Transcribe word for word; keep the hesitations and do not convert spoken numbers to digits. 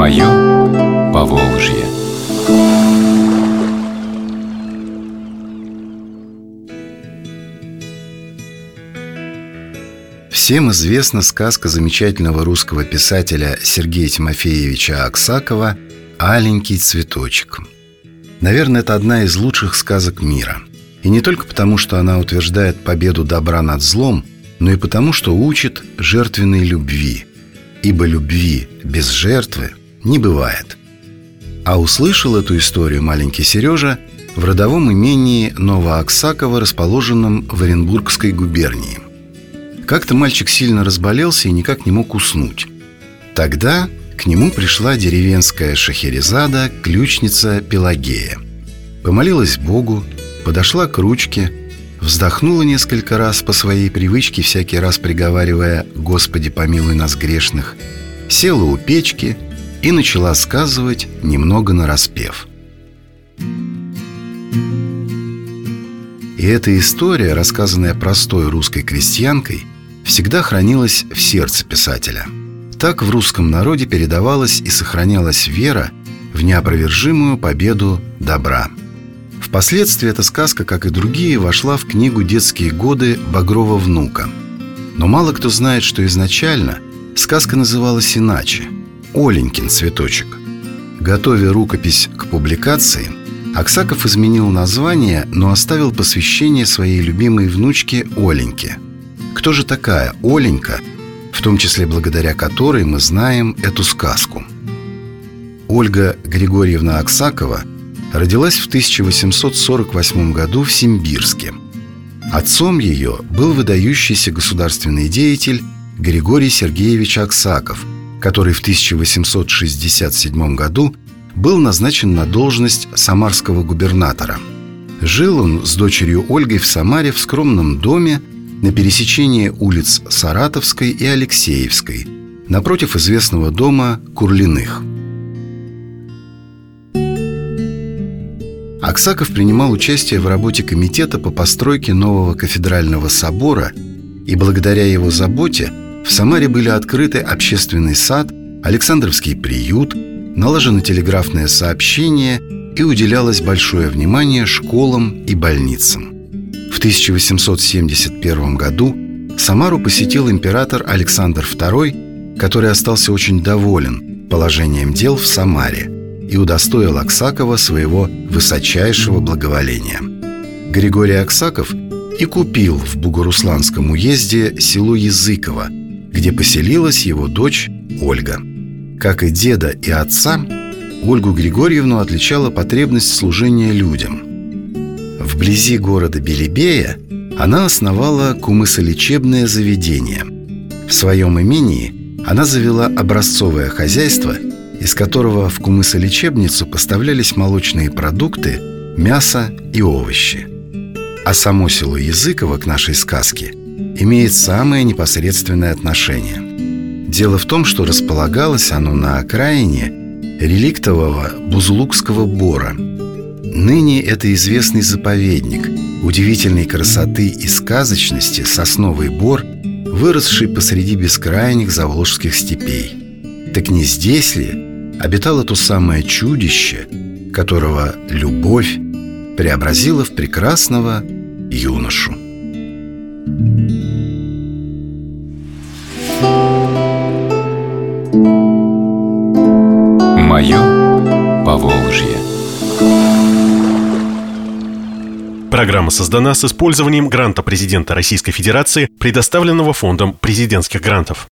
Мое Поволжье. Всем известна сказка замечательного русского писателя Сергея Тимофеевича Аксакова «Аленький цветочек». Наверное, это одна из лучших сказок мира. И не только потому, что она утверждает победу добра над злом, но и потому, что учит жертвенной любви. Ибо любви без жертвы не бывает. А услышал эту историю маленький Сережа в родовом имении Новоаксаково, расположенном в Оренбургской губернии. Как-то мальчик сильно разболелся и никак не мог уснуть. Тогда к нему пришла деревенская шахерезада, ключница Пелагея. Помолилась Богу, подошла к ручке, вздохнула несколько раз по своей привычке, всякий раз приговаривая «Господи, помилуй нас грешных», села у печки и начала сказывать немного нараспев. И эта история, рассказанная простой русской крестьянкой, всегда хранилась в сердце писателя. Так в русском народе передавалась и сохранялась вера в неопровержимую победу добра. Впоследствии эта сказка, как и другие, вошла в книгу «Детские годы» Багрова внука. Но мало кто знает, что изначально сказка называлась иначе – «Оленькин цветочек». Готовя рукопись к публикации, Аксаков изменил название, но оставил посвящение своей любимой внучке Оленьке. Кто же такая Оленька, в том числе благодаря которой мы знаем эту сказку? Ольга Григорьевна Аксакова родилась в тысяча восемьсот сорок восьмом году в Симбирске. Отцом ее был выдающийся государственный деятель Григорий Сергеевич Аксаков, который в тысяча восемьсот шестьдесят седьмом году был назначен на должность самарского губернатора. Жил он с дочерью Ольгой в Самаре в скромном доме на пересечении улиц Саратовской и Алексеевской, напротив известного дома Курлиных. Аксаков принимал участие в работе комитета по постройке нового кафедрального собора, и благодаря его заботе в Самаре были открыты общественный сад, Александровский приют, налажено телеграфное сообщение и уделялось большое внимание школам и больницам. В тысяча восемьсот семьдесят первом году Самару посетил император Александр второй, который остался очень доволен положением дел в Самаре и удостоил Аксакова своего высочайшего благоволения. Григорий Аксаков и купил в Бугорусланском уезде село Языково, где поселилась его дочь Ольга. Как и деда и отца, Ольгу Григорьевну отличала потребность служения людям. Вблизи города Белебея она основала кумысолечебное заведение. В своем имении она завела образцовое хозяйство, из которого в кумысолечебницу поставлялись молочные продукты, мясо и овощи. А само село Языково к нашей сказке имеет самое непосредственное отношение. Дело в том, что располагалось оно на окраине реликтового Бузулукского бора. Ныне это известный заповедник удивительной красоты и сказочности сосновый бор, выросший посреди бескрайних заволжских степей. Так не здесь ли обитало то самое чудище, которого любовь преобразила в прекрасного юношу? Мое Поволжье. Программа создана с использованием гранта президента Российской Федерации, предоставленного Фондом президентских грантов.